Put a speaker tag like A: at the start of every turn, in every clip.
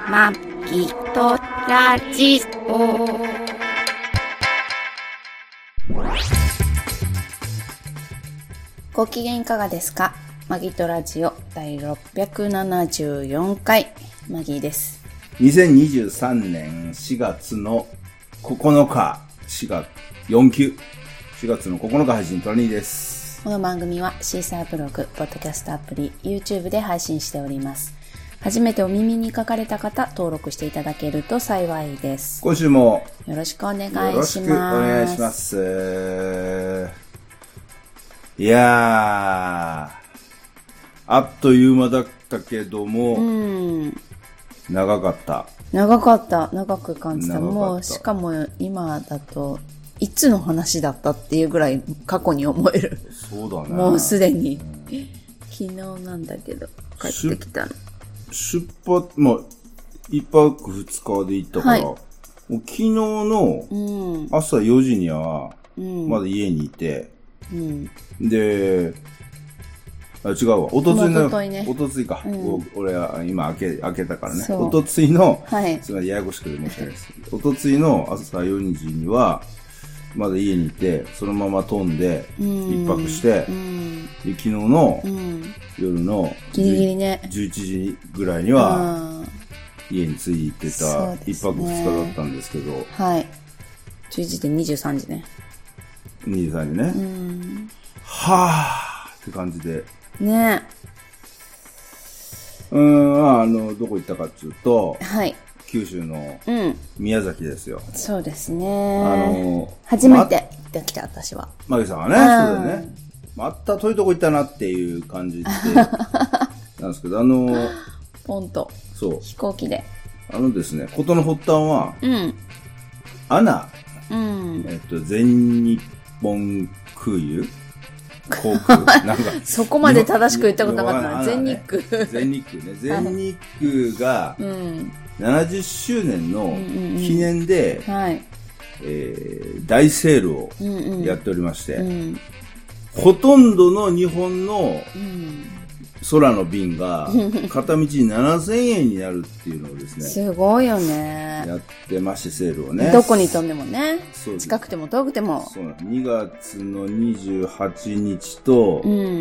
A: まきとラジオ。ご機嫌いかがですか？マギとラジオ第674回マギーです。
B: 2023年4月の9日4月の9日配信トラニーです。
A: この番組はシーサーブログ、ポッドキャストアプリ、YouTube で配信しております。初めてお耳に書かれた方、登録していただけると幸いです。
B: 今週も
A: よろしくお願いします。
B: よろしくお願いします。いやー、あっという間だったけども、長かった。長
A: く感じた。もう、しかも今だと、いつの話だったっていうぐらい過去に思える。
B: そうだね。
A: もうすでに。昨日なんだけど、帰ってきたの。
B: 出発、まあ、一泊二日で行ったから、もう昨日の朝4時には、まだ家にいて、で、違うわ。おとついか。俺は今開けたからね。おとついの、すみません、ややこしくて申し訳ないです。おとついの朝4時には、まだ家にいて、そのまま飛んで、一泊して、で昨日の夜の
A: ギリギリね
B: 11時ぐらいには、家に着いてた一泊二日だったんですけど、
A: はい。11時で23時ね。
B: 23時ね。はぁーって感じで。
A: ね。
B: どこ行ったかっていうと、
A: はい。
B: 九州の宮崎ですよ。
A: そうですね。初めて行ってきた、私は。
B: マギさんはね、そうだよね。また遠いとこ行ったなっていう感じで、なんですけど、
A: ポンと。そう。飛行機で。
B: ですね、ことの発端は、アナ、全日本空輸航空なんか
A: そこまで正しく言ったことなかったな。全日空。
B: 全日空ね。全日空が、70周年の記念で、大セールをやっておりまして、ほとんどの日本の空の便が片道7000円になるっていうのをですね。
A: すごいよね。
B: やってまして、セールをね。
A: どこに飛んでもね。近くても遠くても。
B: そうなんです。2月の28日と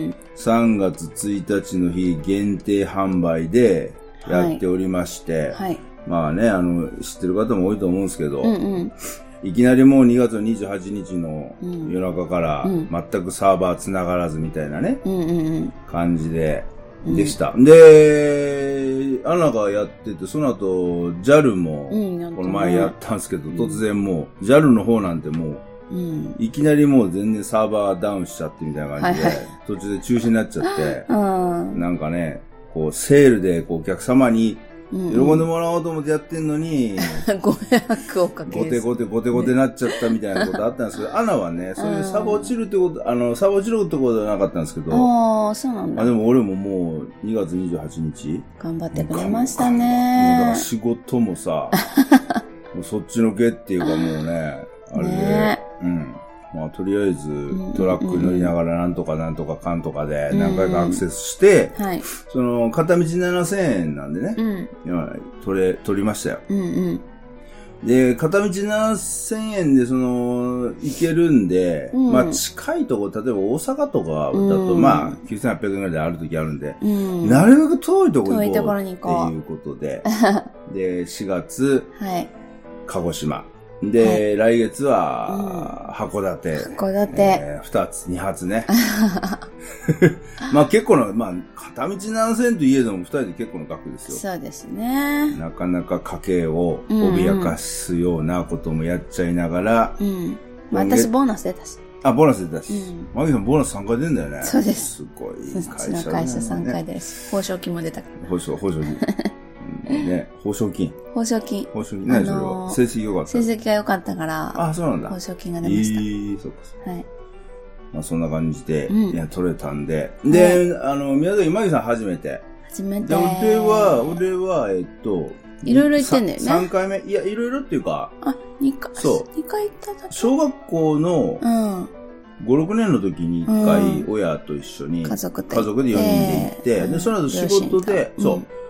B: 3月1日の日限定販売でやっておりまして、まあね、知ってる方も多いと思うんですけど、いきなりもう2月の28日の夜中から全くサーバー繋がらずみたいなね、感じでした。で、アナがやってて、その後 JAL もこの前やったんですけど、突然もう JAL の方なんてもう、いきなりもう全然サーバーダウンしちゃってみたいな感じで、途中で中止になっちゃって、なんかね、こうセールでこうお客様に喜んでもらおうと思ってやってんのに、
A: ご迷惑をかける。
B: ゴテなっちゃったみたいなことあったんですけど、アナはね、そういうサバ落ちるってこと、サバ落ちるってことはなかったんですけど、
A: そうなんだ。
B: でも俺ももう2月28日。
A: 頑張ってくれましたね。
B: だから仕事もさ、もうそっちのけっていうかもうね、あれで、まあとりあえずトラックに乗りながらなんとかかんとかで何回かアクセスして、その片道7000円なんでね、取りましたよ。で、片道7000円で行けるんで、まあ近いところ、例えば大阪とかだとまあ9800円ぐらいである時あるんで、なるべく遠いところに行こうっていうことで、で、4月、鹿児島。で、来月は、函館。2発ね。まあ結構な、まあ、片道7000円といえども2人で結構の額ですよ。
A: そうですね。
B: なかなか家計を脅かすようなこともやっちゃいながら。
A: まあ私ボーナス出たし。
B: ボーナス出たし。マギさんボーナス3回出んだよね。
A: そうです。
B: すごい会社だね。
A: うちの会社3回です。報奨金も出たから。
B: 報奨金。ね、報奨金。何それは。成績良かった。
A: 成績が良かったから。
B: そうなんだ。
A: 報奨金が出ました。
B: そうか。はい。まあそんな感じで、取れたんで。で、宮崎、マギさん初めて。
A: 初めて。
B: で、俺は、
A: いろいろ行ってんだよね。
B: 3回目。いや、いろいろっていうか。
A: 2回。
B: そう。
A: 2回行っただけ。
B: 小学校の、5、6年の時に1回、親と一緒に、
A: 家族で
B: 4人で行って、で、その後仕事で、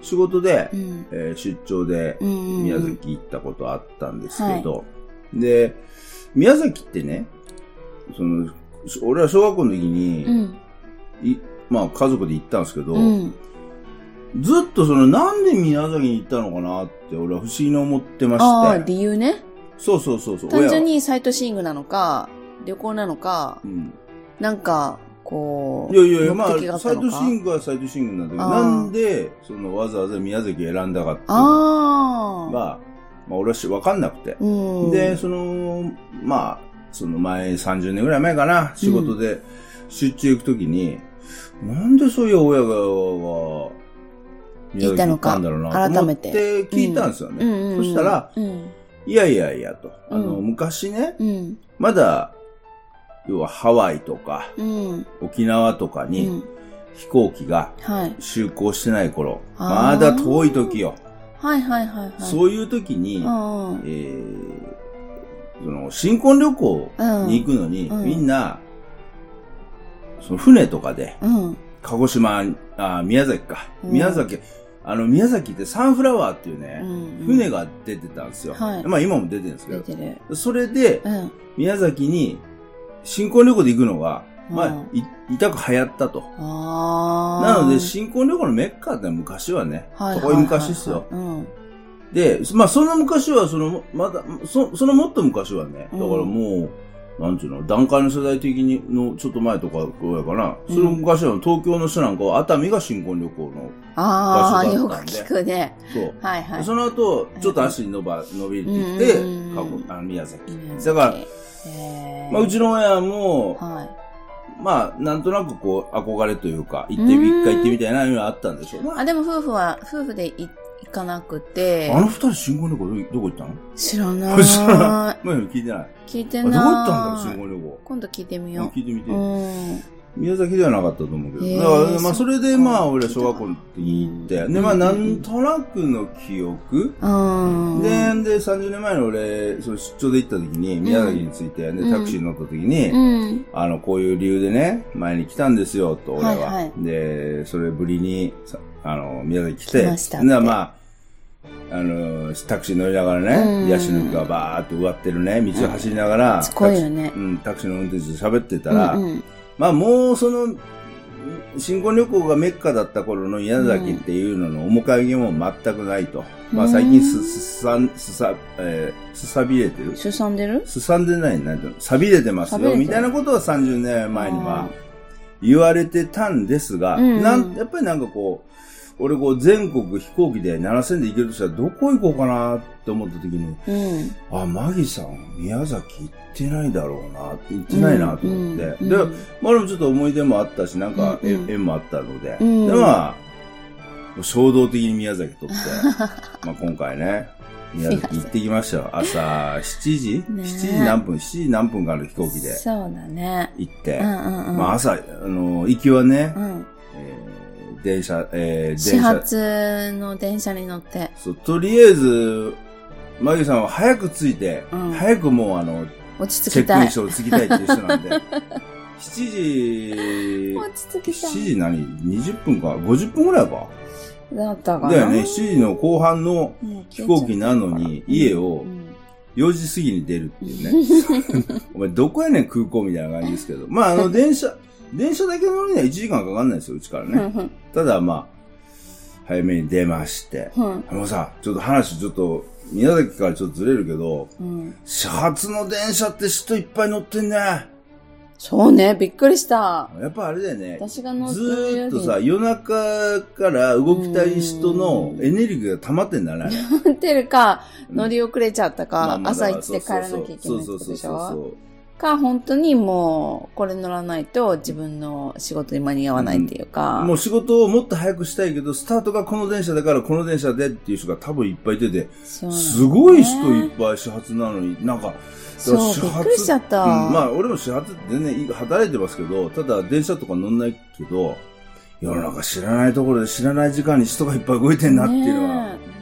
B: 仕事で、
A: うん
B: 出張で宮崎行ったことあったんですけど、
A: うん
B: で、宮崎ってね、俺は小学校の時に、まあ家族で行ったんですけど、ずっとなんで宮崎に行ったのかなって俺は不思議に思ってまして。
A: ああ、理由ね。
B: そう。
A: 単純にサイトシーイングなのか、旅行なのか、なんか、こう、
B: いや、まあ、
A: 目的があったのか。
B: サイトシーイングはサイトシーイングなんだけど、なんで、わざわざ宮崎を選んだかっていうのが、まあ俺はわかんなくて。で、まあ、前、30年ぐらい前かな、仕事で出張行くときに、なんでそういう親が、宮崎行ったんだろうなと思って聞いたんですよね。そしたら、いやと。昔ね、まだ、要はハワイとか、沖縄とかに飛行機が就航してない頃、まだ遠い時よ。そういう時に、新婚旅行に行くのに、みんな、船とかで、鹿児島、宮崎か。宮崎ってサンフラワーっていうね、船が出てたんですよ。まあ今も出てるんですけど。それで、宮崎に新婚旅行で行くのが、まあ、痛く流行ったと。なので、新婚旅行のメッカって昔はね、遠い昔ですよ。で、まあその昔は、まだ、そのもっと昔はね、だからもう、なんていうの、段階の世代的にのちょっと前とかぐらいかな。その昔は東京の人なんかは熱海が新婚旅行の場所だったんで。
A: よく聞くね。
B: そう。その後、ちょっと足伸びてきて、宮崎。だから、まあうちの親も、まあなんとなくこう憧れというか、一回行ってみたいなのがあったんでしょうね。
A: でも夫婦で行かなくて。
B: 二人新婚旅行どこ行ったの？
A: 知らない。
B: 聞いてない。
A: 聞いてない。
B: どこ行ったんだろう、新婚旅行。
A: 今度聞いてみよう。
B: 聞いてみて。宮崎ではなかったと思うけど。だから、まあ、それで、まあ、俺は小学校に行って、で、まあ、なんとなくの記憶で、30年前に俺、出張で行った時に、宮崎に着いて、で、タクシーに乗った時に、こういう理由でね、前に来たんですよ、と、俺は。で、それぶりに、宮崎来て、まあ、タクシー乗りながらね、ヤシの木がバーって植わってるね、道を走りながら、
A: すごいよね。
B: タクシーの運転手と喋ってたら、まあもう新婚旅行がメッカだった頃の宮崎っていうのの面影も全くないと。まあ最近すさびれてる？
A: すさんでる？
B: すさんでない、なんていうの、錆びれてますよ、みたいなことは30年前には言われてたんですが、やっぱりなんかこう、俺全国飛行機で7000で行けるとしたらどこ行こうかなって思った時に、マギさん、宮崎行ってないだろうな、行ってないなと思って。で、まあ俺もちょっと思い出もあったし、なんか縁もあったので、で、まあ、衝動的に宮崎取って、まあ今回ね、宮崎行ってきましたよ。朝7時 ?7 時何分 ?7 時何分からの飛行機で。
A: そうだね。
B: 行って、まあ朝、行きはね、
A: 始発の電車に乗って。
B: そう、とりあえず、マギさんは早く着いて、早くもう
A: 落ち着きたい。
B: チェックインして着きたいっていう人なんで、7時、
A: 落ち着きたい。
B: 7時20分か ?50 分ぐらいか
A: だったかな。
B: だよね、7時の後半の飛行機なのに、家を4時過ぎに出るっていうね。お前どこやねん空港みたいな感じですけど。まあ電車だけ乗るには1時間かかんないですよ、うちからね。ただまあ、早めに出まして。さ、ちょっと話宮崎からちょっとずれるけど、始発の電車って人いっぱい乗ってんね。
A: そうね、びっくりした。
B: やっぱあれだよね。
A: 私が乗って
B: ずーっとさ、夜中から動きたい人のエネルギーが溜まってんだね。
A: 溜まってるか、乗り遅れちゃったか、朝一で帰らなきゃいけないってことでしょ。か、本当にもう、これ乗らないと自分の仕事に間に合わないっていうか。
B: もう仕事をもっと早くしたいけど、スタートがこの電車だからこの電車でっていう人が多分いっぱいいてて、すごい人いっぱい始発なのに、なんか、
A: そう、びっくりしちゃった。
B: まあ、俺も始発全然働いてますけど、ただ電車とか乗んないけど、世の中知らないところで知らない時間に人がいっぱい動いてんなっていうのは。
A: めちゃめ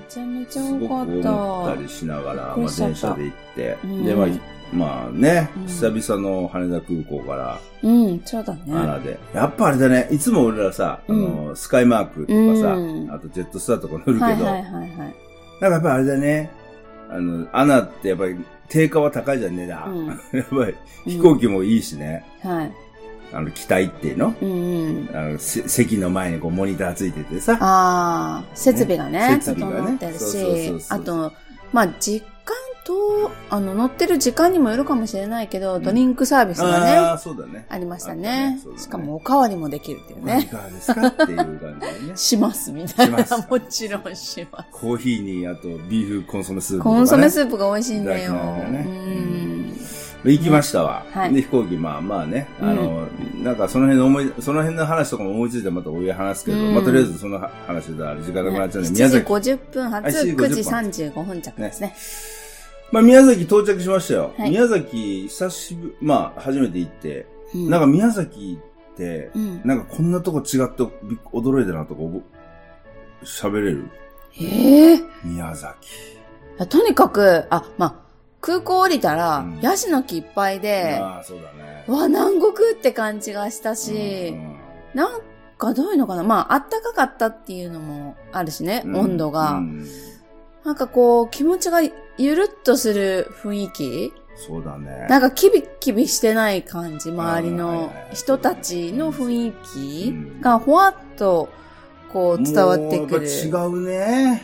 A: めっちゃ
B: すごく
A: 多かった。
B: 思ったりしながら、電車で行って、で、まあね、久々の羽田空港から、
A: そうだね。
B: で。やっぱあれだね、いつも俺らさ、スカイマークとかさ、あとジェットスターとか乗るけど、なんかやっぱあれだね、アナってやっぱり定価は高いじゃんね、やっぱり飛行機もいいしね。機体っていうの、席の前にこうモニターついててさ。
A: 設備がね、整ってるし、あと、時間と、乗ってる時間にもよるかもしれないけど、ドリンクサービスがね、ありましたね。しかもおかわりもできるっていうね。
B: いかがですかっていう感じでね。
A: します、みたいな。もちろんします。
B: コーヒーに、あと、ビーフコンソメスープ。
A: コンソメスープが美味しいんだよ。
B: 行きましたわ。で、飛行機、まあね、なんかその辺の話とかも思いついてまたお湯話すけど、とりあえずその話で時間なくなっちゃうんで、
A: 宮崎。7時50分発、9時35分着ですね。
B: 宮崎到着しましたよ。宮崎、初めて行って、なんか宮崎って、なんかこんなとこ違って驚いたなとか喋れる？宮崎。
A: とにかく、空港降りたら、ヤシの木いっぱいで、
B: そうだね。
A: 南国って感じがしたし、なんかどういうのかな、あったかかったっていうのもあるしね、温度が。なんかこう、気持ちがゆるっとする雰囲気？
B: そうだね。
A: なんかキビキビしてない感じ、周りの人たちの雰囲気がほわっとこう伝わってくる。
B: 違うね。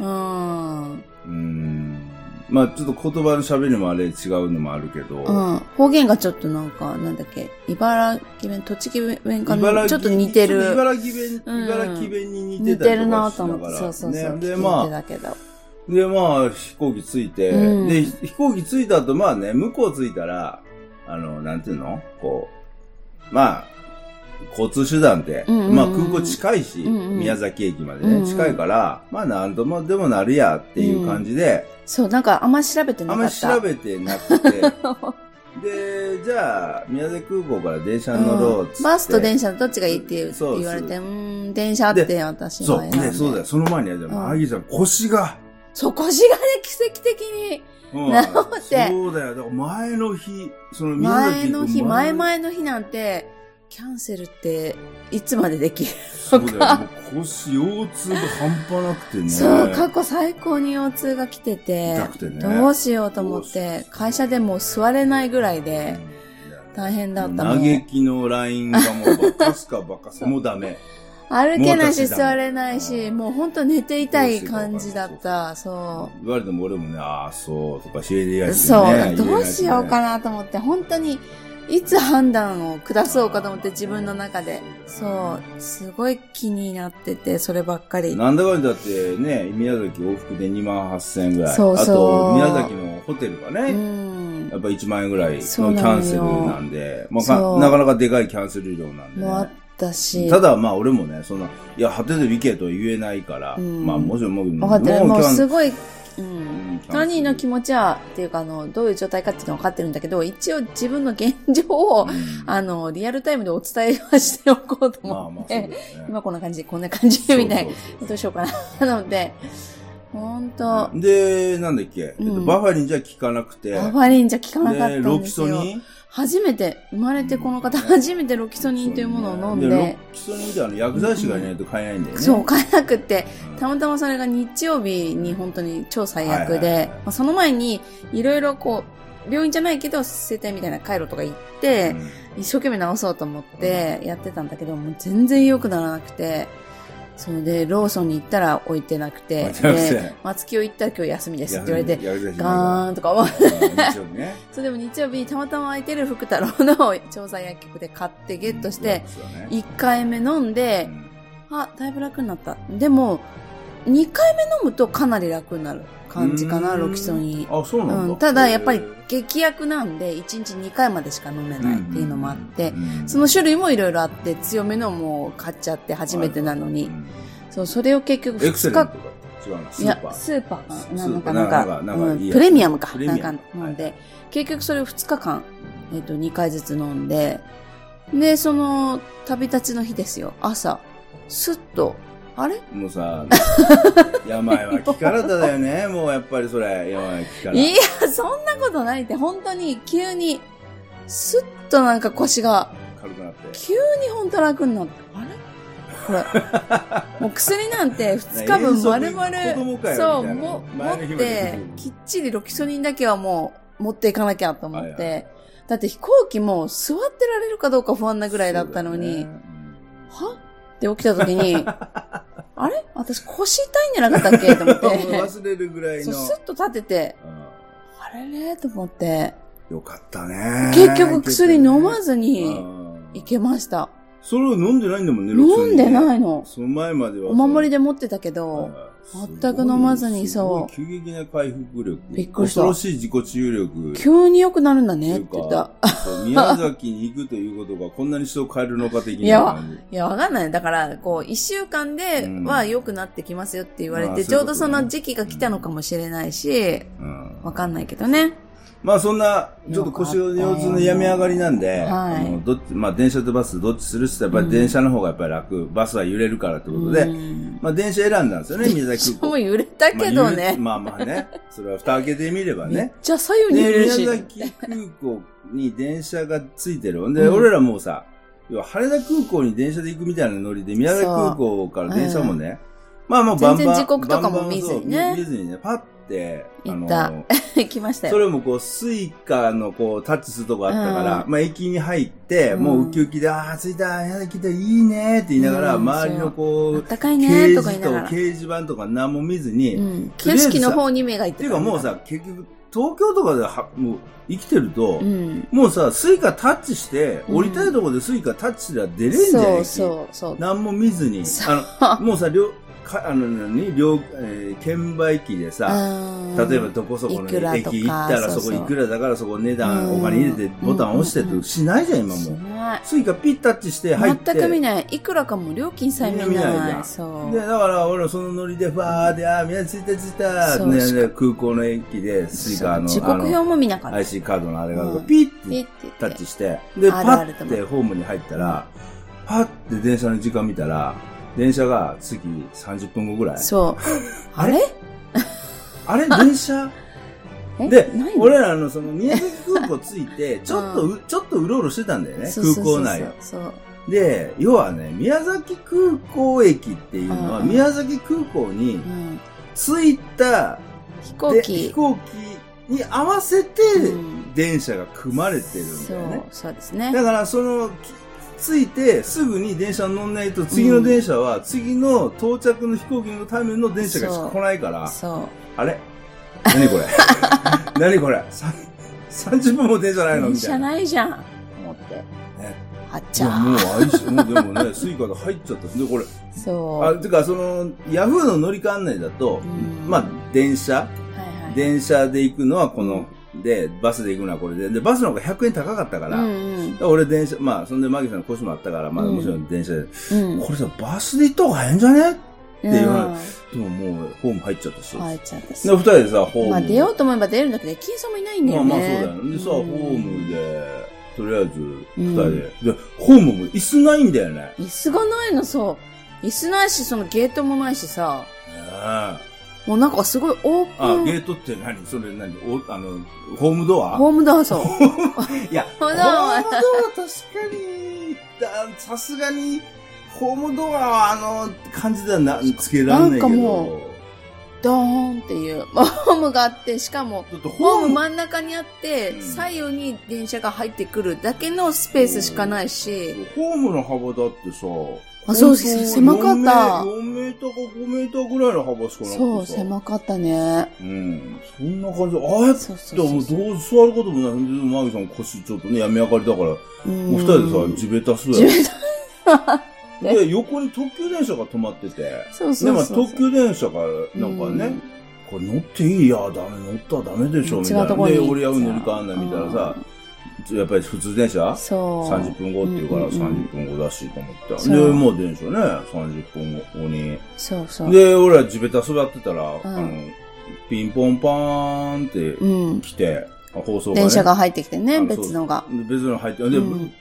B: ちょっと言葉の喋りもあれ違うのもあるけど。
A: 方言がちょっとなんか、なんだっけ、茨城弁、栃木弁かな、ちょっと似てる。
B: 茨城弁に似てたりとかしながら。似てるなと思って、
A: そう。
B: で、
A: 聞いてたけど。
B: で、飛行機着いて、で、飛行機着いた後、向こう着いたら、なんていうの？こう、交通手段って、空港近いし、宮崎駅までね、近いから、なんともでもなるやっていう感じで、
A: そう、なんかあんま調べてなかった。
B: あんま調べてなくて、で、じゃあ、宮崎空港から電車に乗ろうっつって、
A: バスと電車どっちがいいって言われて、電車って私は選んで。
B: そうだよ。その前に、アギさん、腰がね、
A: 奇跡的に治って。
B: そうだよ。だから前の日、
A: 前の日なんて、キャンセルっていつまでできるのか。
B: そうだよ。腰、腰痛が半端なくてね。
A: そう、過去最高に腰痛が来てて、
B: 痛くてね、
A: どうしようと思って、会社でもう座れないぐらいで、大変だったもん。
B: 嘆きのラインがもうバカすかバカすもうダメ。
A: 歩けないし座れないし、もうほんと寝ていたい感じだった。そう。
B: 言われても俺もね、そうとか知り合い
A: そう、どうしようかなと思って、本当に、いつ判断を下そうかと思って自分の中で。そう。すごい気になってて、そればっかり。
B: なんだかんだってね、宮崎往復で28,000円ぐらい。
A: そうそう。
B: あと、宮崎のホテルがね、やっぱ1万円ぐらいのキャンセルなんで、なかなかでかいキャンセル料なんで、ね。
A: もあったし。
B: ただ俺もね、いや、ホテル行けとは言えないから、もちろん
A: 分かってる。もうすごい、トニーの気持ちは、っていうかどういう状態かっていうのは分かってるんだけど、一応自分の現状を、リアルタイムでお伝えはしておこうと思って、今こんな感じ、みたいな、どうしようかな、なので、ほんと。
B: で、なんだっけ、バファリンじゃ効かなくて。
A: バファリンじゃ効かなかったんですよ。
B: ロキソニン？
A: 初めて、生まれてこの方、初めてロキソニンというものを飲んで。
B: ロキソニンって薬剤師がいないと買えないんだよね。
A: そう、買えなくて、たまたまそれが日曜日に本当に超最悪で、その前にいろいろ病院じゃないけど、整体みたいな回路とか行って、一生懸命治そうと思ってやってたんだけど、もう全然良くならなくて、それで、ローソンに行ったら置いてなくて、で、松清行ったら今日休みですって言われて、ガーンとか思って、それでも日曜日にたまたま空いてる福太郎の調剤薬局で買ってゲットして、1回目飲んで、だいぶ楽になった。でも、2回目飲むとかなり楽になる感じかな、ロキソニン。
B: そうなんだ。
A: ただ、やっぱり劇薬なんで、1日2回までしか飲めないっていうのもあって、その種類もいろいろあって、強めのも買っちゃって初めてなのに。そう、それを結局2日。いや、スーパーなんか、プレミアムか。なんか飲んで、結局それを2日間、2回ずつ飲んで、で、その、旅立ちの日ですよ。朝、スッと、 あれ
B: もうさ、病は気からだよね。もうやっぱりそれ、病は気から。
A: いや、そんなことないって、本当に急に、スッとなんか腰が、
B: 軽くなって。
A: 急に本当楽になって、あれこれ。もう薬なんて2日分丸々、そう、持って、きっちりロキソニンだけはもう持っていかなきゃと思って。だって飛行機も座ってられるかどうか不安なぐらいだったのに、はって起きた時に、あれ私腰痛いんじゃなかったっけと思って。
B: 忘れるぐらいの。
A: そう、スッと立てて、あれれと思って。
B: よかったね。
A: 結局薬飲まずに行けました。
B: それを飲んでないんだもんね、
A: 飲んでないの。
B: その前までは。
A: お守りで持ってたけど、全く飲まずにそう。
B: 急激な回復力。
A: びっくりした。
B: 恐ろしい自己治癒力。
A: 急に良くなるんだねって言った。
B: 宮崎に行くということがこんなに人を変えるのか的な感じ。
A: いや、わかんない。だから、1週間では良くなってきますよって言われて、ちょうどその時期が来たのかもしれないし、わかんないけどね。
B: まあそんな、ちょっと腰の腰痛の病み上がりなんで、まあ電車とバスどっちするって言ったらやっぱり電車の方がやっぱり楽、バスは揺れるからってことで、まあ電車選んだんですよね、宮崎空港。
A: もう揺れたけどね。
B: まあね、それは蓋開けてみればね。
A: めっちゃ左右に揺れるし。
B: 宮崎空港に電車がついてる。で、俺らもうさ、要は羽田空港に電車で行くみたいなノリで、宮崎空港から電車もね、まあもうバンバン。
A: 全然時刻とかも見ずにね。
B: 見ずにね、パッ
A: 行った。行きましたよ。
B: それもスイカのタッチするとこあったから、まあ駅に入って、もうウキウキで、着いた、来た、いいねって言いながら、周りの
A: あったかいねとか言いながら。
B: 掲示板とか何も見ずに、
A: 景色の方に目がいってた。
B: っていうかもうさ、結局、東京とかでもう生きてると、もうさ、スイカタッチして、降りたいところでスイカタッチしたら出れんじゃない
A: そう。
B: 何も見ずに。もうさ、券売機でさ、例えばどこそこの駅行ったらそこいくらだからそこ値段お金入れてボタン押してってしないじゃん今もう。スイカピッタッチして入って。
A: 全く見ない。いくらかも料金さえ見ない。そう。
B: で、だから俺はそのノリでファーで、宮崎着いたって空港の駅でスイカの
A: 時刻表も見なかった。
B: IC カードのあれがピッてタッチして、で、パッてホームに入ったら、パッて電車の時間見たら、電車が次30分後ぐらい。
A: そう。あれ
B: 電車で、俺らのその宮崎空港着いて、ちょっとうろうろしてたんだよね、空港内を。で、要はね、宮崎空港駅っていうのは、宮崎空港に着いた
A: 飛行機
B: に合わせて電車が組まれてるんだよね。
A: そうですね。
B: だからその、着いてすぐに電車に乗んないと次の電車は次の到着の飛行機のための電車が来ないから。あれ何これ何これ ?30 分も電車ないのみたいな。
A: 電車ないじゃん。思って。ね。あっちゃ
B: もうでもね、スイカで入っちゃった。で、これ。
A: そう。
B: てか、ヤフーの乗り換案内だと、まあ、電車で行くのはこの、で、バスで行くのはこれで。で、バスの方が100円高かったから、俺電車、まあ、そんでマギさんの腰もあったから、まあ、もちろん電車で、これさ、バスで行った方がええんじゃねって言われて、でももう、ホーム入っちゃったし。で、二人でさ、ホーム。
A: まあ、出ようと思えば出るんだけど、駅員さんもいないんだよね。
B: まあ、そうだよね。でさ、ホームで、とりあえず、二人で。で、ホームも椅子ないんだよね。
A: 椅子がないの、そう。椅子ないし、そのゲートもないしさ。もうなんかすごいオープン。
B: ゲートって何ホームドア
A: ホームドア、そう。
B: いや、ホームドア確かに、さすがに、ホームドアは感じではつけられないけど。なんかもう、
A: ドーンっていう、ホームがあって、しかも、ホーム真ん中にあって、左右に電車が入ってくるだけのスペースしかないし。
B: ホームの幅だってさ、
A: そうです。狭かった。
B: 4メーターか5メーターぐらいの幅しかなくてさ。
A: そう、狭かったね。
B: そんな感じで、ああやってもうどう座ることもない。マギさん腰ちょっとね、病み上がりだから、お二人でさ、地べたすやで、横に特急電車が止まってて。で、まあ特急電車が、なんかね、これ乗っていいや、乗ったらダメでしょ、みたいな。で、俺やう乗り換案内見たらさ、やっぱり普通電車30分後って言うから30分後だしと思って。で、もう電車ね、30分後に。で、俺は地べた座ってたら、ピンポンパーンって来て、放送がね。
A: 電車が入ってきてね、別のが。
B: 別の入って、で、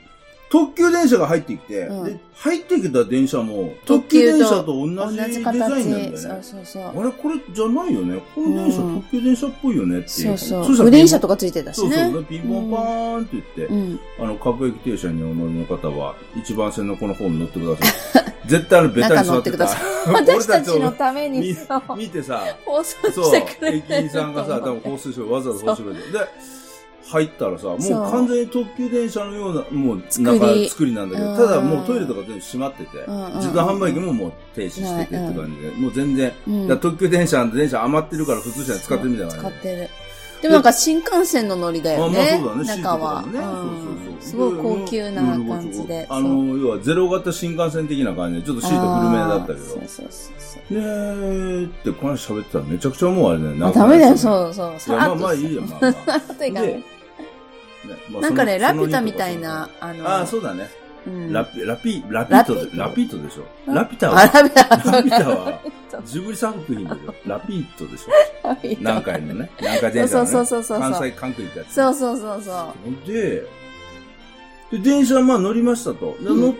B: 特急電車が入ってきて、で、入ってきた電車も、特急電車と同じデザインなんだよね。
A: そう。
B: あれこれじゃないよね。この電車、特急電車っぽいよねっていう。
A: そう。グリーン車とかついてたしね。
B: そう。ピンポンパーンって言って、各駅停車にお乗りの方は、一番線のこのホーム乗ってください。絶対ベタに座ってください。
A: 私たちのために
B: 見てさ、
A: 放送してくれてる。
B: 駅員さんがさ、多分放送してわざわざ放送してくれて。で、入ったらさ、もう完全に特急電車のような、もう作りなんだけど、ただもうトイレとか全部閉まってて、自動販売機ももう停止しててって感じで、もう全然、特急電車余ってるから普通車に使ってるみたいな。
A: 使ってる。でもなんか新幹線の乗りだよね。
B: そうだね、
A: 中は。すごい高級な感じで。
B: 要はゼロ型新幹線的な感じで、ちょっとシート古めだったけど。
A: そう。
B: ってこの人喋ってたらめちゃくちゃもうあれだよね。
A: ダメだよ、そう。
B: まあいいよ、まあ。
A: なんかね、ラピュタみたいな、
B: そうだね。ラピートでしょ。ラピュタは、ジブリ作品でしょ。ラピートでしょ。南海のね。南海電車のね。
A: そう。
B: 関西関空行ったやつ。
A: そう。
B: で、電車乗りましたと。乗って、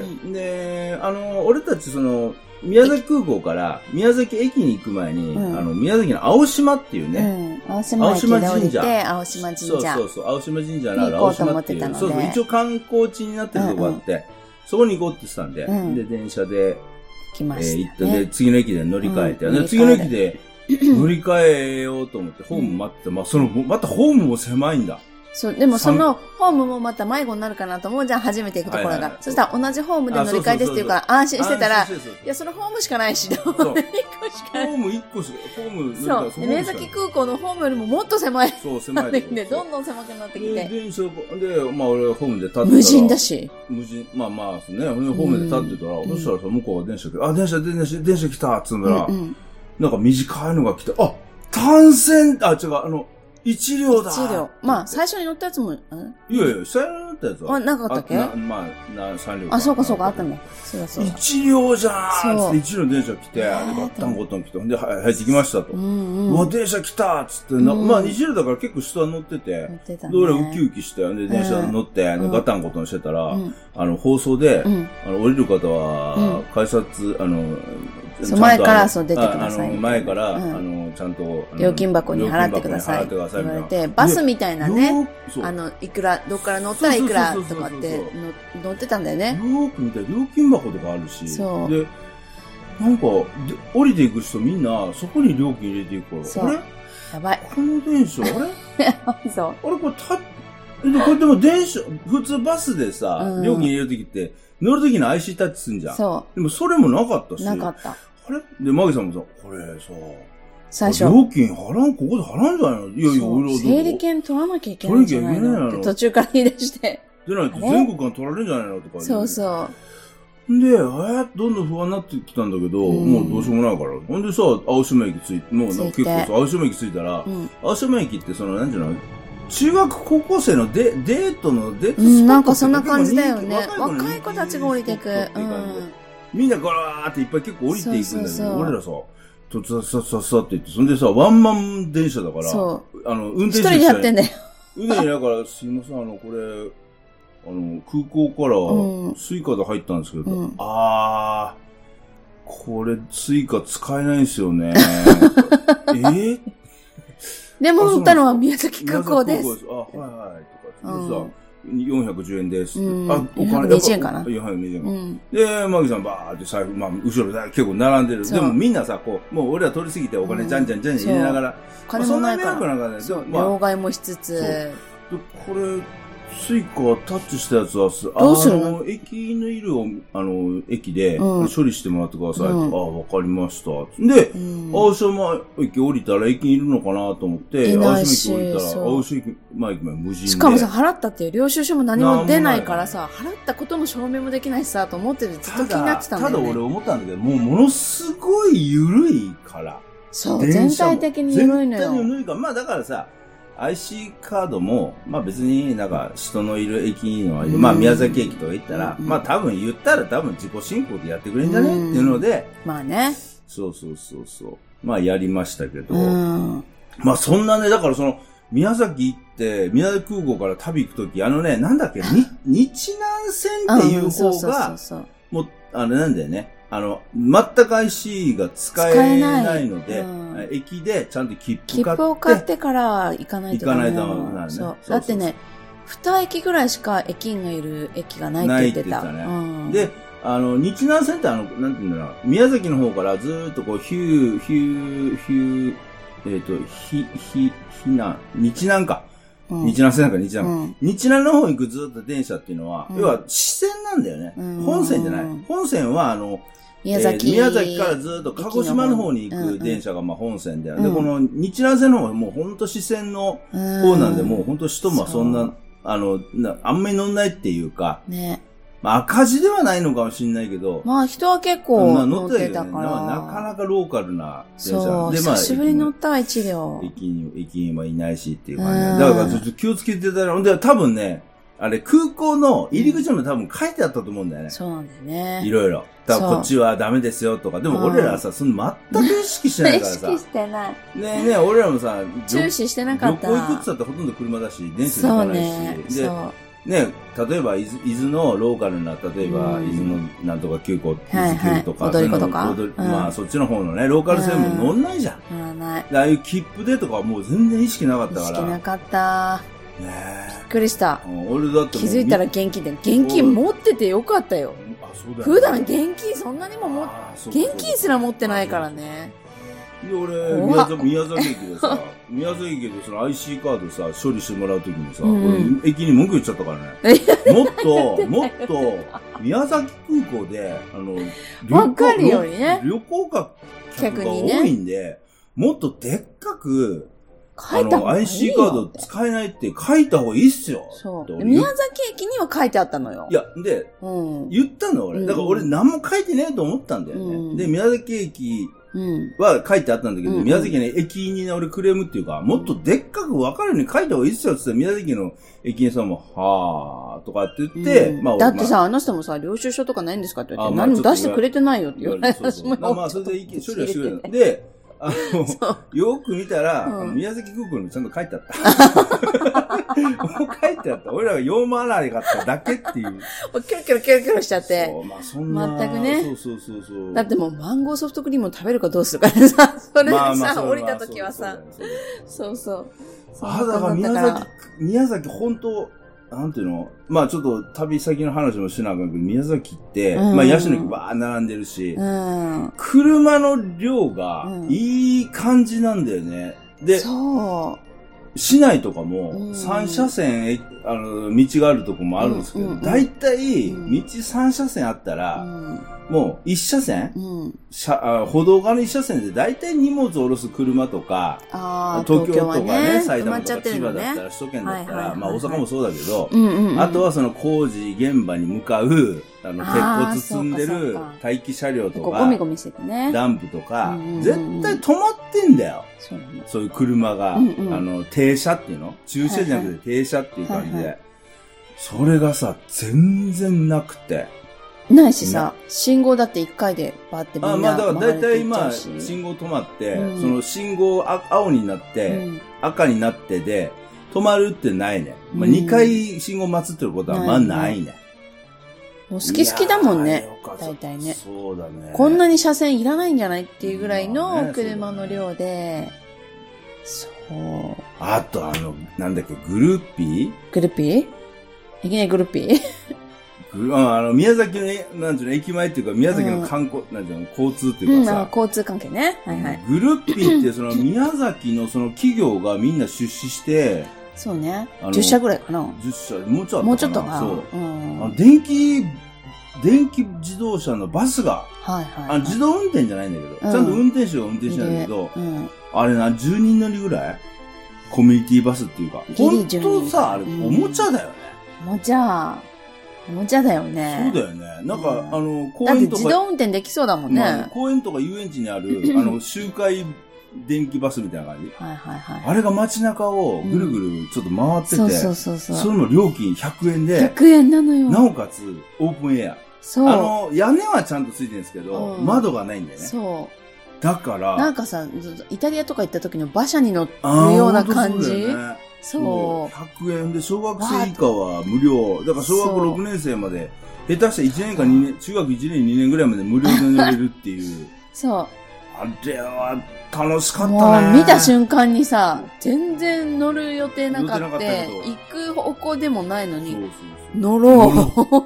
B: で、俺たち宮崎空港から宮崎駅に行く前に、宮崎の青島っていうね、
A: 青島神社。青島神社。
B: そう、青島神社のある青島っていう。そう、一応観光地になってるとこあって、そこに行こうって言ってたんで、で、電車で、
A: 来ました。
B: 行って、で、次の駅で乗り換えて、で、次の駅で乗り換えようと思って、ホーム待って、またホームも狭いんだ。
A: そう、でもそのホームもまた迷子になるかなと思うじゃん、初めて行くところが。そしたら同じホームで乗り換えですっていうから安心してたら、いや、そのホームしかないし、ホーム1個しか、そう。宮崎空港のホームよりももっと狭い。
B: そう、狭い。
A: で、どんどん狭くなってきて。
B: 電車で、俺はホームで立ってたら。
A: 無人だし。
B: 無人、まあね、ホームで立ってたら、そしたらさ、向こうが電車来たっつうんだら、なんか短いのが来て、単線、違う、1両だ。
A: 1両。まあ、最初に乗ったやつも、
B: いや、最初に乗ったやつは。
A: なかったっけ
B: 3両。
A: そうか、あったね。そう。
B: 1両じゃーんって1両電車来て、ガッタンゴトン来て、で、入ってきましたと。うわ、電車来たっつって、まあ、1両だから結構下乗ってて、で、俺ウキウキして、で、電車乗って、ガタンゴトンしてたら、放送で、降りる方は、改札、
A: 前から出てください。
B: 前から、ちゃんと、
A: 料金箱に払ってくださいって言われて、バスみたいなね、いくら、どっから乗ったらいくらとかって乗ってたんだよね。
B: よく見たら料金箱とかあるし、で、なんか、降りていく人みんな、そこに料金入れていくから、あれ
A: やばい。
B: この電車、あれ
A: そう。
B: あれこれでも電車、普通バスでさ、料金入れるときって、乗るときに IC タッチすんじゃん。
A: そう。
B: でもそれもなかったし。
A: なかった。
B: あれで、マギさんもさ、これさ、
A: 最初。
B: 料金ここで払うんじゃないの？いや、俺
A: 整理券取らなきゃいけないんじゃないのって途中から言い出して。
B: でないと全国から取られるんじゃないのとか。
A: そうそう。
B: で、どんどん不安になってきたんだけど、もうどうしようもないから。ほんでさ、青島駅着いて、もう結構さ、青島駅着いたら、青島駅ってなんていうの？中学高校生のデートのデートスポット
A: なんかそんな感じだよね。若い子たちが降りてく。
B: みんなガラーっていっぱい結構降りていくんだけど、俺らさ、さって言って、そんでさ、ワンマン電車だから、運転手
A: 一人でやってんだよ。
B: 運転手だから、すいません、これ、空港からスイカで入ったんですけど、これスイカ使えないんですよね。
A: でも乗ったのは宮崎空港です。
B: はい。とか、410円です。
A: お金420円かな。
B: 420円。で、マギさんバーって財布、後ろで結構並んでる。でもみんなさ、もう俺ら通り過ぎてお金じゃんじゃん入れながら。
A: 金もないから。両替もしつつ。
B: これ、スイカタッチしたやつは、
A: どうするの？
B: 駅のいる、駅で処理してもらってください。わかりました。で、青島駅降りたら駅にいるのかなと思って、青島駅降りたら、青島駅前無人で。
A: しかもさ、払ったっていう領収書も何も出ないからさ、払ったことの証明もできないしさ、と思っててずっと気になってたんだよね。
B: ただ俺思ったんだけど、ものすごい緩いから。
A: そう、全体的に緩いのよ。
B: 全体に緩いから、だからさ、IC カードも、別に人のいる駅の間、宮崎駅とか行ったら、多分言ったら自己申告でやってくれるんじゃねっていうので、そう。やりましたけど、そんなね、だから宮崎行って、宮崎空港から旅行くとき、なんだっけ、日南線っていう方が、もう、なんだよね。全く IC が使えないので、駅でちゃんと切符
A: を買ってから行かないとダメ。
B: 行かないとダメね。
A: そう。だってね、2駅ぐらいしか駅員がいる駅がないって言ってた。
B: ないって言ってたね。で、日南線ってなんていうんだろう、宮崎の方からずーっとこう、日南か。日南線なんか日南。日南の方に行くずっと電車っていうのは、要は支線なんだよね。本線じゃない。本線は宮崎からずっと鹿児島の方に行く電車がまあ本線である。で、この日南線の方はもうほんと支線の方なんで、もうほんと人もそんな、あんまり乗んないっていうか、ね。まあ赤字ではないのかもしれないけど。
A: まあ人は結構乗ってたから。
B: なかなかローカルな電車。
A: そう、久しぶりに乗ったわ、一両。
B: 駅にもいないしっていう感じで。だからちょっと気をつけてたら、で、多分ね、空港の入り口も多分書いてあったと思うんだよね。
A: そうなんだよね。
B: いろいろ。だからこっちはダメですよとか。でも俺らさ、その全く意識してないからさ。
A: 意識してない。
B: ねえ、俺らもさ、
A: 注視してなかった。
B: 旅行行くって言ったらほとんど車だし、電車で行かないし。そうね。例えば、伊豆のローカルな、例えば、伊豆のなんとか急行、伊豆急とか。
A: 踊り子とか。
B: まあ、そっちの方のね、ローカル線も乗んないじゃん。
A: 乗らない。
B: ああいう切符でとかはもう全然意識なかったから。
A: 意識なかった。
B: ねえ。
A: びっくりした。
B: 俺だって
A: 気づいたら現金で。現金持っててよかったよ。
B: あ、そうだよ。
A: 普段現金そんなにも現金すら持ってないからね。
B: で、俺、宮崎駅でさ、その IC カードさ、処理してもらうときにさ、俺、駅に文句言っちゃったからね。もっと、宮崎空港で、
A: わかるようにね。
B: 旅行客が多いんで、もっとでっかく、IC カード使えないって書いた方がいいっすよ。
A: そう。宮崎駅には書いてあったのよ。
B: いや、で、言ったの俺。だから俺何も書いてねえと思ったんだよね。で、宮崎駅は書いてあったんだけど、宮崎の駅員にね、俺クレームっていうか、もっとでっかく分かるように書いた方がいいっすよって言ったら、宮崎の駅員さんも、はーとかって言って、まあ
A: だってさ、あの人もさ、領収書とかないんですかって言って、何も出してくれてないよって言われたしも。
B: まあ、それで処理はしてくれた。で、よく見たら、宮崎空港にもちゃんと書いてあった。もう書いてあった。俺らが読まなかっただけっていう。
A: キョロキョロしちゃって。
B: そう、まあそんな。
A: 全くね。
B: そう。
A: だってもうマンゴーソフトクリームを食べるかどうするかでさ、それでさ、降りた時はさ。そう。
B: だから宮崎本当、なんていうの、まあちょっと旅先の話もしなあかんけど、宮崎って、まあヤシの木ばー並んでるし、車の量がいい感じなんだよね。で、市内とかも3車線、道があるとこもあるんですけど、だいたい道3車線あったら、もう1車線、歩道側の1車線でだいたい荷物を下ろす車とか、東京とかね、埼玉とか千葉だったら、首都圏だったら、まあ大阪もそうだけど、あとはその工事現場に向かう、鉄骨積んでる待機車両とか、ダンプとか、絶対止まってんだよ。そういう車が、停車っていうの？駐車じゃなくて停車っていう感じで。それがさ、全然なくて。
A: ないしさ、信号だって1回でバーってみんな
B: だから大体まあ、信号止まって、その信号青になって、赤になってで、止まるってないね。まあ2回信号待つってことはまあないね。
A: もう好きだもんね。大体ね。
B: そうだね。
A: こんなに車線いらないんじゃないっていうぐらいの車の量で、そう。
B: あとなんだっけ、グルーピー
A: いきなりグルーピー
B: 宮崎の、なんていうの、駅前っていうか、宮崎の観光、なんていうの、交通っていうかさ。
A: 交通関係ね。はいはい。
B: グルーピーって、その、宮崎のその企業がみんな出資して、
A: そうね。10社ぐらいかな。
B: 10社、もうちょっと
A: もうちょっとか。
B: そう。電気自動車のバスが、自動運転じゃないんだけど、ちゃんと運転手が運転してないんだけど、あれな、10人乗りぐらいコミュニティバスっていうか。本当さ、あれ、おもちゃだよね。
A: おもちゃだよね。
B: そうだよね。なんか、公園とか。
A: だって自動運転できそうだもんね。
B: 公園とか遊園地にある、周回電気バスみたいな感じ。あれが街中をぐるぐるちょっと回ってて、それの料金100円で。
A: 100円なのよ。
B: なおかつ、オープンエア。そう。屋根はちゃんとついてるんですけど、窓がないんだよね。
A: そ
B: だから。
A: なんかさ、イタリアとか行った時の馬車に乗るような感じ。そう。
B: 100円で小学生以下は無料。だから小学校6年生まで、下手したら1年か2年、中学1年2年ぐらいまで無料で乗れるっていう。
A: そう。
B: あれは楽しかったね。
A: もう見た瞬間にさ、全然乗る予定なかった。行く方向でもないのに、乗ろう。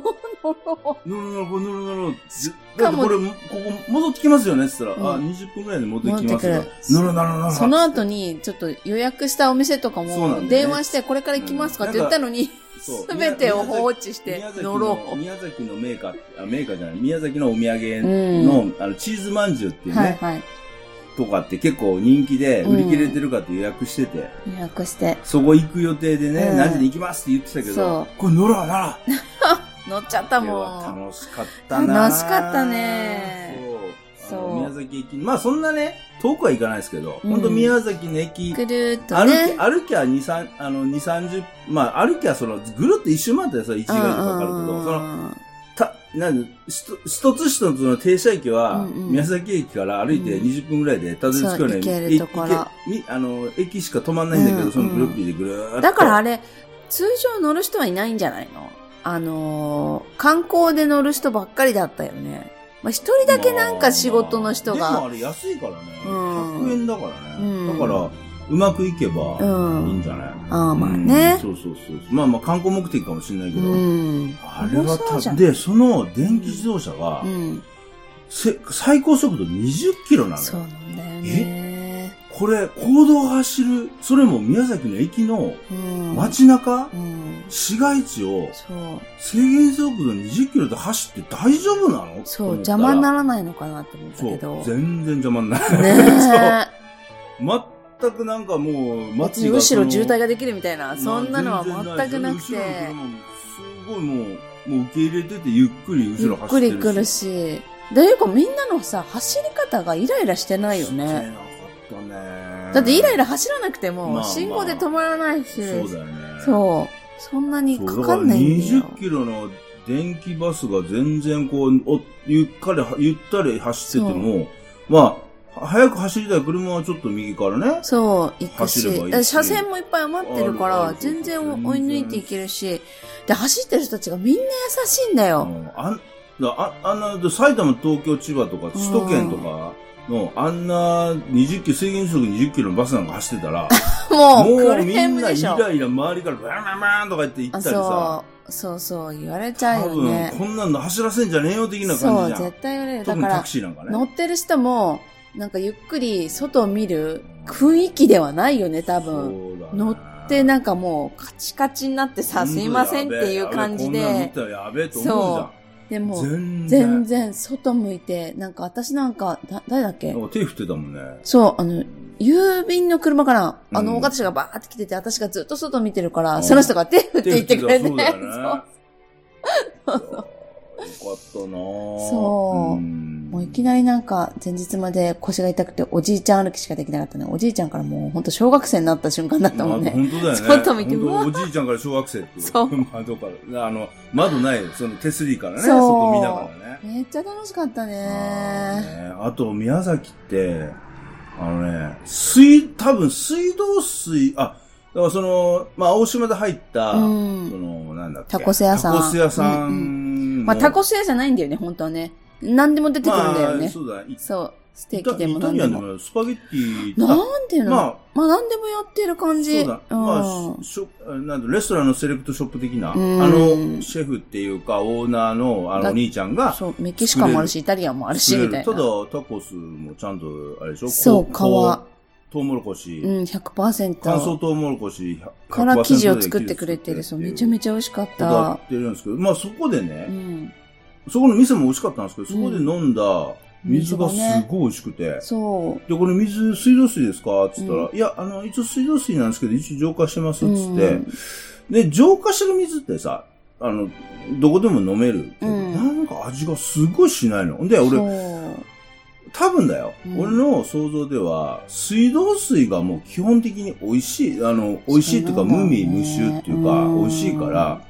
A: 乗ろう。しかも、これ、ここ戻ってきますよねって言ったら、あ、20分くらいで戻ってきますよ。乗ろう。 その後に、ちょっと予約したお店とかも、電話して、これから行きますかって言ったのに、すべてを放置して乗ろう。
B: 宮崎のメーカーじゃない、宮崎のお土産の、チーズまんじゅうっていうね。とかって結構人気で、売り切れてるかって予約してて。
A: 予約して。
B: そこ行く予定でね、何時に行きますって言ってたけど、これ乗ろうな。
A: 乗っちゃったもん。
B: 楽しかったな。
A: 楽しかったね。
B: そう。宮崎駅、まあそんなね、遠くは行かないですけど、ほんと宮崎の駅、
A: ぐるっとね。
B: 歩きゃ2、30、まあ歩きゃぐるっと一周回ったらさ、1時間かかるけど、一つ一つの停車駅は、宮崎駅から歩いて20分ぐらいでたどり着くよね。駅しか止まんないんだけど、そのグループでぐるーっと。
A: だからあれ、通常乗る人はいないんじゃないの？観光で乗る人ばっかりだったよね。まあ、一人だけなんか仕事の人が。
B: でもあれ安いからね。100円だからね。だから、うまくいけばいいんじゃない？
A: ああ、まあね。
B: そう。まあ観光目的かもしれないけど。あれはで、その電気自動車が、最高速度20キロなのよ。
A: そうなんだよね。
B: これ、公道を走る、それも宮崎の駅の街中、市街地を制限速度20キロで走って大丈夫なの？
A: そう、邪魔にならないのかなって思ったけど。
B: そう、全然邪魔にならない。そう。全くなんかもう、
A: 街がむしろ渋滞ができるみたいな、そんなのは全くなくて。す
B: ごいもう受け入れててゆっくり後ろ走ってるし。
A: ゆっくり来るし。だいうかみんなのさ、走り方がイライラしてないよね。
B: してなかったね。
A: だってイライラ走らなくても、信号で止まらないし。
B: そうだよね。
A: そう。そんなにかかんないんだよ。
B: 20キロの電気バスが全然こう、ゆったり走ってても、まあ、早く走りたい車はちょっと右からね。
A: そう、行くし。車線もいっぱい余ってるから、全然追い抜いていけるし。で、走ってる人たちがみんな優しいんだよ。
B: 埼玉、東京、千葉とか、首都圏とかの、あんな制限速度20キロのバスなんか走ってたら、もうみんなイライラ周りからバーンバーンとか言って行ったりさ。
A: そう、言われちゃうよね。
B: 多分、こんなの走らせんじゃねえよ的な感じじゃん。
A: そう、絶対言われる。
B: 特にタクシーなんかね。
A: 乗ってる人も、なんかゆっくり外を見る雰囲気ではないよね、多分。乗ってなんかもうカチカチになってさ、すいませんっていう感じで。そう。でも、全然外向いて、なんか私なんか、誰だっけ？
B: 手振ってたもんね。
A: そう、郵便の車かな？大型車がバーって来てて、私がずっと外見てるから、その人が手振って言ってくれて。そうだよね。そう。
B: よかったなぁ。
A: そう。もういきなりなんか前日まで腰が痛くておじいちゃん歩きしかできなかったね。おじいちゃんからもう本当小学生になった瞬間だったもんね。
B: 本当だよね。
A: 外見て
B: おじいちゃんから小学生っていう。
A: そう。
B: 窓から。窓ない、その手すりからね。外見ながらね。
A: めっちゃ楽しかったね。
B: あと宮崎って、多分水道水、だからまあ、大島で入った、なんだっけ。
A: タコス屋さん。
B: タコス屋さん。
A: まあ、タコス屋じゃないんだよね、本当はね。何でも出てくるんだよね。
B: そうだ。
A: そう。ステーキでも何でも。
B: イタリアンでもスパゲッティ。
A: なんていうの？まあ、何でもやってる感じ。
B: そうだ。まあ、レストランのセレクトショップ的な、シェフっていうか、オーナーのお兄ちゃんが。
A: そう、メキシカンもあるし、イタリアンもあるし、みたいな。
B: ただ、タコスもちゃんと、あれでしょ？
A: そう、皮。
B: トウモロコシ。
A: 100%。
B: 乾燥トウモロコシ100%。
A: から生地を作ってくれてる。そう、めちゃめちゃ美味しかった。
B: やってるんですけど、まあそこでね、そこの店も美味しかったんですけど、そこで飲んだ水がすごい美味しくて。
A: そう。
B: で、これ水道水ですかって言ったら、いや、一応水道水なんですけど、一応浄化してますって言って、で、浄化してる水ってさ、どこでも飲めるけど、なんか味がすごいしないの。で、多分だよ、俺の想像では、水道水がもう基本的に美味しい。美味しいっていうか、無味無臭っていうか、美味しいから、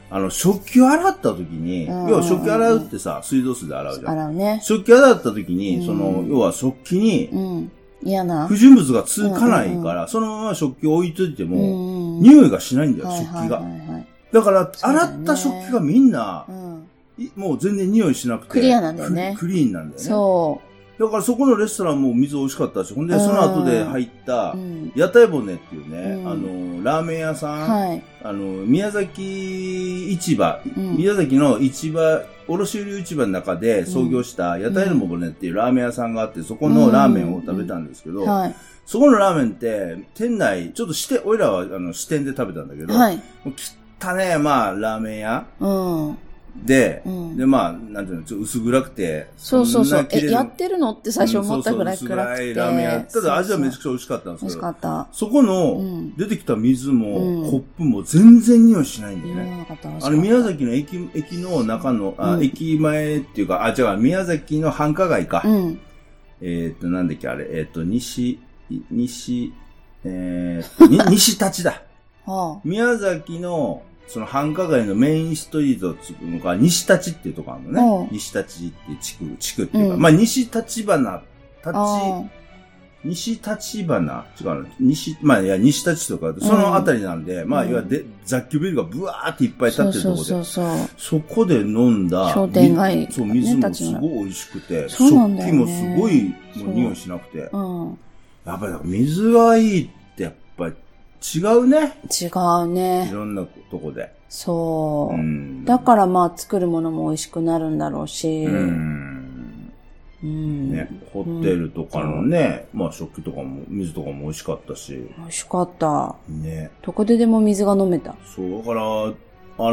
B: 食器を洗った時に、要は食器洗うってさ、水道水で洗うじゃん。
A: 洗うね。
B: 食器洗った時に、要は食器に、
A: 嫌な。
B: 不純物がつかないから、そのまま食器を置いといても、匂いがしないんだよ、食器が。だから、洗った食器がみんな、もう全然匂いしなくて。
A: クリアなんだよね。
B: クリーンなんだよね。
A: そう。
B: だからそこのレストランも水美味しかったし、ほんで、その後で入った、屋台骨っていうね、ラーメン屋さん、はい、宮崎市場、宮崎の市場、卸売市場の中で創業した屋台骨っていうラーメン屋さんがあって、そこのラーメンを食べたんですけど、はい、そこのラーメンって、店内、ちょっと俺らは支店で食べたんだけど、はい、もう汚ねえ、まあ、ラーメン屋。で、まあ、なんていうの、ちょっと薄暗くて。
A: そう。やってるのって最初思ったぐらい暗くて。薄暗い
B: ラーメン屋。ただ味はめちゃくちゃ美味しかったんですけど。
A: 美味しかった。
B: そこの、出てきた水も、コップも全然匂いしないんだよね。宮崎の駅の中の、駅前っていうか、違う、宮崎の繁華街か。なんだっけ、あれ、西立だ。宮崎の、その繁華街のメインストリートっていうのが、西立っていうとこあるのね。西立っていう地区っていうか、まあ、西立花、西立花違うのまあ、いや、西立とか、そのあたりなんで、まあ、いわゆる雑居ビルがブワーっていっぱい立ってるところで、そこで飲んだ、
A: 商店街。
B: そう、水もすごい美味しくて、食器もすごい匂いしなくて、やっぱり水がいいってやっぱり違うね。
A: 違うね。
B: いろんなとこで。
A: そう。だからまあ作るものも美味しくなるんだろうし。
B: ね、ホテルとかのね、まあ食器とかも、水とかも美味しかったし。
A: 美味しかった。
B: ね。
A: どこででも水が飲めた。
B: そう、だから、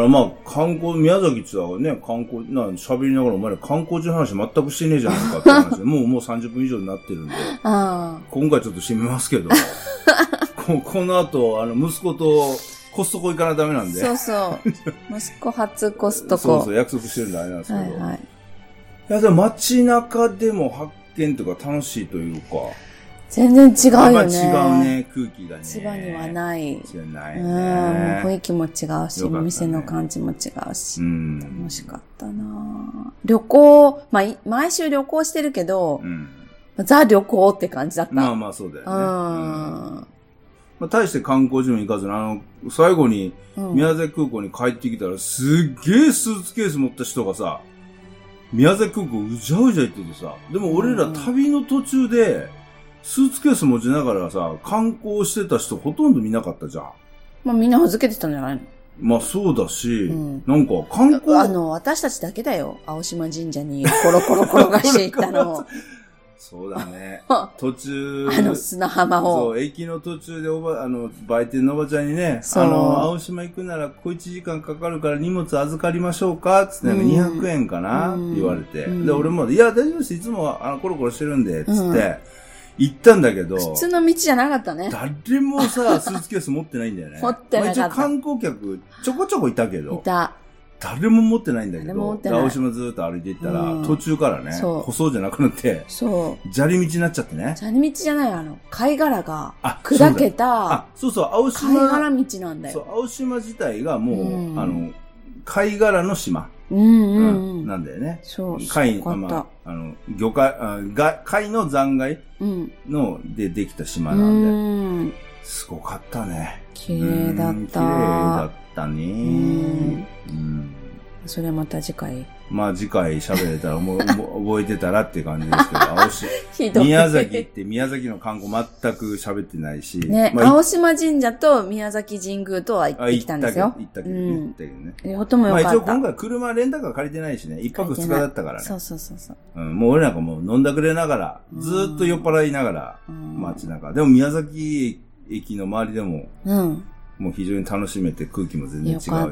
B: まあ、観光、宮崎って言ったらね、観光、喋りながらお前ら観光地の話全くしてねえじゃないかって話で、もう30分以上になってるんで、今回ちょっと締めますけど、この後、息子とコストコ行かないとダメなんで。
A: そう。息子初コストコ。
B: そう、約束してるんであれなんですけど。いや、でも街中でも発見とか楽しいというか。
A: 全然違うよね。
B: 違うね、空気がね。
A: 千葉にはない。
B: ない
A: ね。雰囲気も違うし、お店の感じも違うし。楽しかったな旅行、まあ、毎週旅行してるけど、ザ旅行って感じだった。
B: まあまあそうだよね。まあ、大して観光地も行かずに、最後に、宮崎空港に帰ってきたら、すっげえスーツケース持った人がさ、宮崎空港うじゃうじゃ行っててさ、でも俺ら旅の途中で、スーツケース持ちながらさ、観光してた人ほとんど見なかったじゃん。
A: まあみんな預けてたんじゃないの？
B: まあそうだし、なんか観光。
A: 私たちだけだよ。青島神社にコロコロ転がしていったの。
B: そうだね。途中。
A: 砂浜を。
B: そう、駅の途中で売店のおばちゃんにね、青島行くなら小1時間かかるから荷物預かりましょうかつって200円かなって言われて。で、俺も、いや、大丈夫です。いつもコロコロしてるんで、つって、行ったんだけど。
A: 普通の道じゃなかったね。
B: 誰もさ、スーツケース持ってないんだよね。
A: 持ってなかった。
B: まあ、一応観光客、ちょこちょこいたけど。
A: いた。
B: 誰も持ってないんだけど、青島ずーっと歩いていったら、途中からね、舗装じゃなくなって、砂利道になっちゃってね。
A: 砂利道じゃない、貝殻が砕けた、
B: そう、青島。
A: 貝殻道なんだよ。
B: そう、青島自体がもう、貝殻の島。なんだよね。
A: そう、
B: 貝、魚介、貝の残骸でできた島なんで。すごかったね。
A: 綺麗だった。
B: 綺麗だったね。
A: それはまた次回。
B: まあ次回喋れたら覚えてたらって感じですけど、宮崎って宮崎の観光全く喋ってないし。
A: ね、青島神社と宮崎神宮とは行ってきたんですよ。
B: 行ったけどね。
A: 両方もよかった。
B: まあ一応今回車レンタカー借りてないしね、一泊二日だったからね。
A: そう。
B: もう俺なんかもう飲んだくれながら、ずーっと酔っ払いながら、街中。でも宮崎駅の周りでも、もう非常に楽しめて空気も全然違うし。よかった。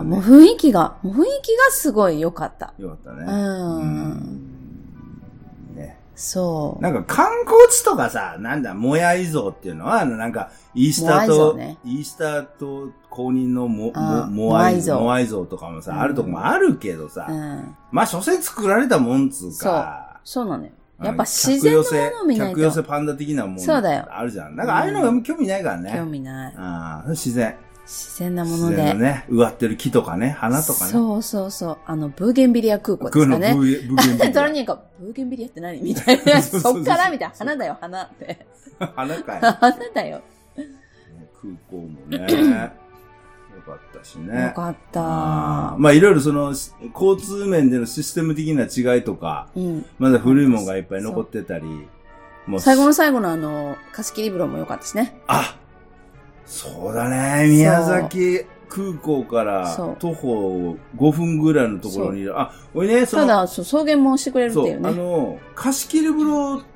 A: もう雰囲気がすごい良かった。
B: よかったね。ね。
A: そう。
B: なんか観光地とかさ、なんだ、モヤイ像っていうのは、なんか、イースターと公認のモアイ像とかもさ、あるとこもあるけどさ、まあ、所詮作られたもんつうか。
A: そうなのよ。やっぱ自然のものを見ないと。
B: 客寄せパンダ的なもんあるじゃん。なんかああいうのが興味ないからね。
A: 興味ない。
B: 自然。
A: 自然なもので。
B: 自然のね、植わってる木とかね、花とかね。
A: そうそうそう。ブーゲンビリア空港ですかね。
B: ブーゲンビリア。
A: トラニーが、ブーゲンビリアって何みたいな。そっからみたいな。花だよ、花って。
B: 花かい。
A: 花だよ。
B: 空港もね。よかったしね。
A: よかった。
B: まあいろいろその、交通面でのシステム的な違いとか、まだ古いものがいっぱい残ってたり。
A: もう最後の最後の貸し切り風呂もよかったしね。
B: あ、そうだね。宮崎空港から徒歩5分ぐらいのところにいる。あ、俺ね、
A: ただ、送迎もしてくれるっていうね。
B: 貸し切り風呂って、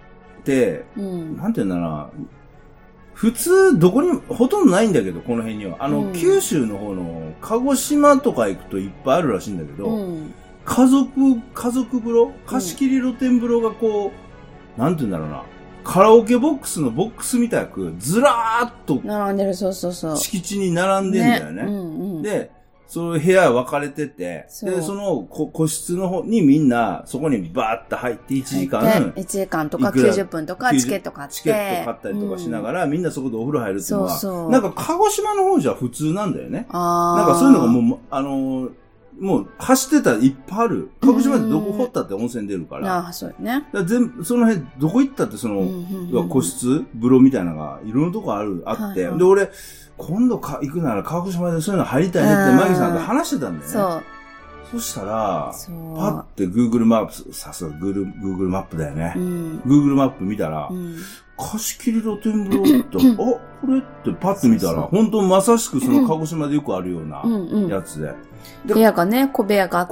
B: なんていうんだろうな。普通、どこにも、ほとんどないんだけど、この辺には。九州の方の、鹿児島とか行くといっぱいあるらしいんだけど、家族風呂貸し切り露天風呂がこう、なんていうんだろうな。カラオケボックスのボックスみたく、ずらーっと、
A: 並んでる、そうそうそう。
B: 敷地に並んでんだよね。で、そういう部屋分かれてて、で、その個室の方にみんな、そこにバーッと入って1時間。
A: 1時間とか90分とかチケット買って。
B: チケット買ったりとかしながら、みんなそこでお風呂入るっていうのは、なんか鹿児島の方じゃ普通なんだよね。なんかそういうのがもう、もう走ってたらいっぱいある。鹿児島でどこ掘ったって温泉出るから。
A: ああ、そうね。
B: その辺、どこ行ったって個室風呂みたいなのがいろんなとこあって。で、俺、今度行くなら鹿児島でそういうの入りたいねってマギさんと話してたんだよね。そう。そしたら、パッて Google マップ、さすが Google マップだよね。Google マップ見たら、貸し切り露天風呂って、あ、これってパッて見たら、本当まさしくその鹿児島でよくあるようなやつで。
A: 部屋がね、小部屋があって、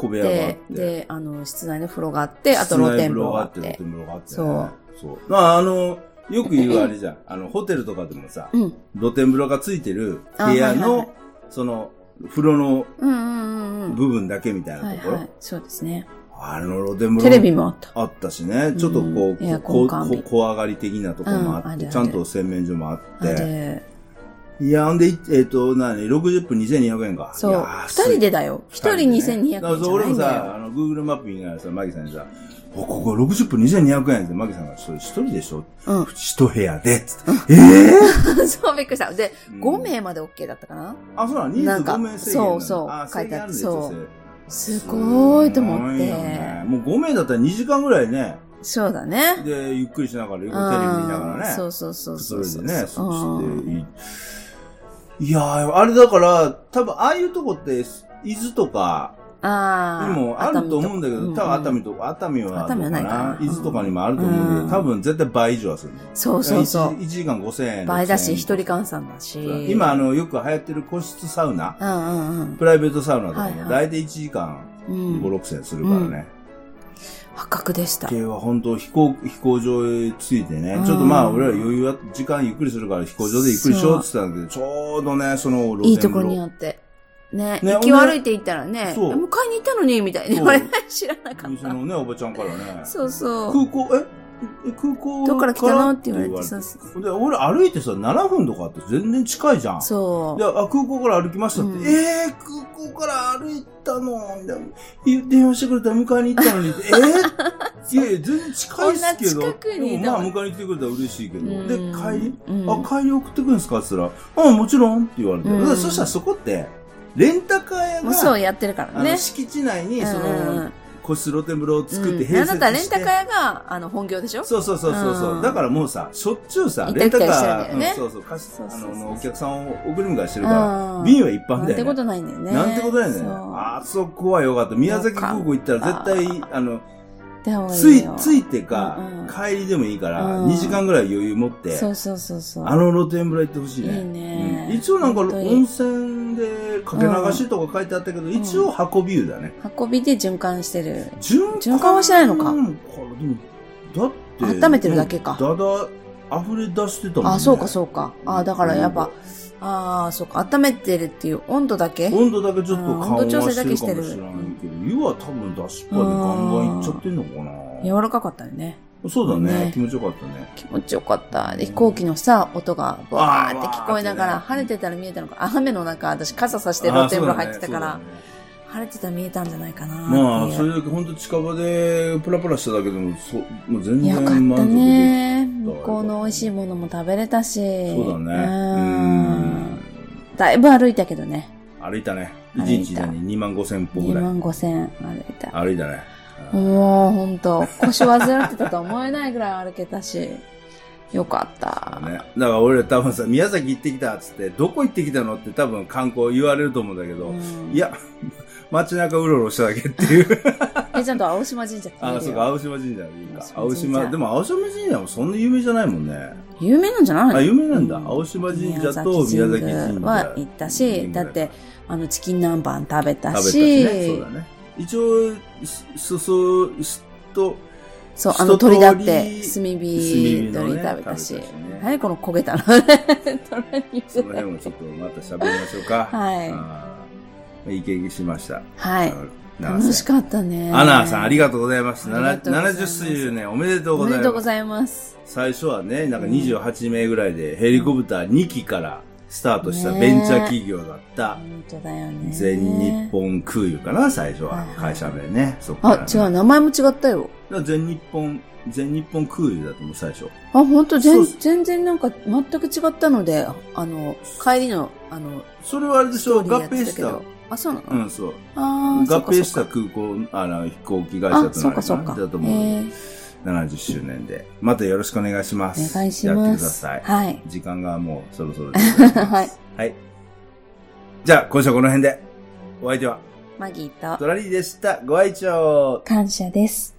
A: で、室内の風呂があって、あと露天風呂があって。露天風呂があって。そう。まあ、よく言うあれじゃん。ホテルとかでもさ、露天風呂がついてる部屋の、その、風呂の部分だけみたいなところ。 そうですね。
B: 露天風呂。
A: テレビもあった。
B: あったしね。ちょっとこう、小上がり的なところもあって、ちゃんと洗面所もあって。いや、んで、60分2200円か。
A: そう。二人でだよ。一人2200円じゃないんだよ。
B: 俺もさ、Google マップ見ながらさ、マギさんにさ、ここ60分2200円ってマギさんが、それ一人でしょ一部屋でつって。
A: そう、びっくりした。で、5名まで OK だったかな
B: あ、そうなの？人数5名制限。
A: そうそう。書いてあって。そう。すごいと思って。
B: もう5名だったら2時間ぐらいね。
A: そうだね。
B: で、ゆっくりしながら、テレビ見ながらね。
A: そうそうそう。
B: それでね、そしていやー、あれだから、多分ああいうとこって、伊豆とか、にもあると思うんだけど、多分熱海はないかな。伊豆とかにもあると思うんだけど、多分絶対倍以上はする。
A: そうそうそう。
B: 1時間5000円。
A: 倍だし、一人換算だし。
B: 今よく流行ってる個室サウナ、プライベートサウナとかも、だいたい1時間5、6000円するからね。
A: 破格でした。
B: 系は本当飛行場へ着いてね、ちょっとまあ俺ら余裕は時間ゆっくりするから飛行場でゆっくりしようって言ってたんだけど、ちょうどね、その
A: いいところにあって。ね、行き歩いて行ったらね、迎えに行ったのに、みたいな。知らなかった。
B: 店のね、おばちゃんからね。
A: そうそう。
B: 空港
A: どっから来たのって言われてさ。
B: で、俺歩いてさ、7分とかって全然近いじゃん。
A: そう。
B: で、空港から歩きましたって。空港から歩いたのみたいな。電話してくれたら迎えに行ったのに。いやいや、全然近いっすけど。でもまあ、迎えに来てくれたら嬉しいけど。で、帰り帰り送ってくるんですかって言ったら、もちろんって言われて。そしたらそこって、レンタカー屋が、
A: そうやってるからね。
B: 敷地内に、個室露天風呂を作って併設して。
A: なんだったらレンタカー屋が、本業でしょ？
B: そう。だからもうさ、しょっちゅうさ、レンタカー、お客さんを送り迎えしてるから、便は一般だよね。
A: なんてことないんだよね。
B: なんてことないんだよね。あそこはよかった。宮崎空港行ったら絶対、着いてか、帰りでもいいから、2時間ぐらい余裕持って、露天風呂行ってほしいね。
A: いいね。
B: 一応なんか温泉でかけ流しとか書いてあったけど、一応運び湯だね。
A: 運びで循環してる。
B: 循
A: 環はしないのか。
B: だって。
A: 温めてるだけか。
B: 溢れ出してたもんね。
A: そうか。だからやっぱ、そうか。温めてるっていう温度だけ
B: ちょっと緩和してるかもしれないけど、湯は多分出しっぱでガンガンいっちゃってんのかな。
A: 柔らかかったよね。
B: そうだね。気持ちよかったね。
A: 気持ちよかった。で、飛行機のさ、音がバーって聞こえながら、晴れてたら見えたのか、雨の中、私傘さして露天風呂入ってたから、晴れてたら見えたんじゃないかな。
B: まあ、それだけ本当近場でプラプラしただけでも、もう全然
A: 満足できた。よかったね。向こうの美味しいものも食べれたし。
B: そうだね。
A: だいぶ歩いたけどね。
B: 歩いたね。1日に25,000歩ぐらい。
A: 25,000歩いた。
B: 歩いたね。
A: もうほんと、腰患ってたと思えないぐらい歩けたし、よかった。
B: ね。だから俺ら多分さ、宮崎行ってきたっつって、どこ行ってきたのって多分観光言われると思うんだけど、いや、街中うろうろしただけっていう。
A: ちゃんと青島神社って言うよ。
B: そうか、青島神社でいいか。青島、でも青島神社もそんな有名じゃないもんね。
A: 有名なんじゃないの？
B: 有名なんだ。青島神社と宮崎神社
A: は行ったし、だって、チキン南蛮食べたし。
B: 食べたしね。そうだね。一応、
A: そう、鳥だって、炭火鳥食べたし。何この焦げたのその
B: 辺もちょっとまた喋りましょうか。
A: はい。
B: いい経験しました。
A: はい。楽しかったね。
B: アナさんありがとうございます。70周年おめでとうございます。
A: おめでとうございます。
B: 最初はね、なんか28名ぐらいでヘリコプター2機からスタートしたベンチャー企業だった。
A: 本当だよね。
B: 全日本空輸かな、最初は。会社名ね。
A: 違う、名前も違ったよ。
B: 全日本空輸だと思う、最初。
A: 本当全然なんか全く違ったので、帰りの、
B: それはあれでしょ、合併した。
A: そうなの？
B: うん、そう。合併した空港、飛行機会社となる
A: そうか。
B: だと思う。70周年で。またよろしくお願いします。
A: お願いします。
B: やってください。
A: はい。
B: 時間がもうそろそろでございます。はい。はい。じゃあ、今週はこの辺で。お相手は、
A: マギーと
B: トラリーでした。ご愛聴。
A: 感謝です。